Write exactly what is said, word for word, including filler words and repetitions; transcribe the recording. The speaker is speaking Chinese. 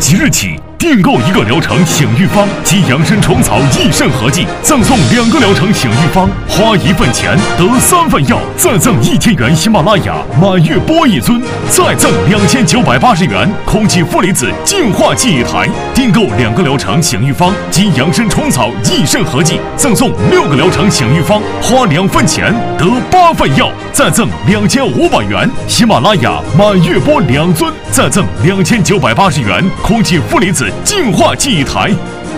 即日起，订购一个疗程醒玉方及养生虫草益肾合剂，赠送两个疗程醒玉方，花一份钱得三份药，再赠一千元喜马拉雅满月播一尊，再赠两千九百八十元空气负离子净化器一台。订购两个疗程醒玉方及养生虫草益肾合剂，赠送六个疗程醒玉方，花两份钱得八份药，再赠两千五百元喜马拉雅满月播两尊，再赠两千九百八十元空气负离子净化器一台。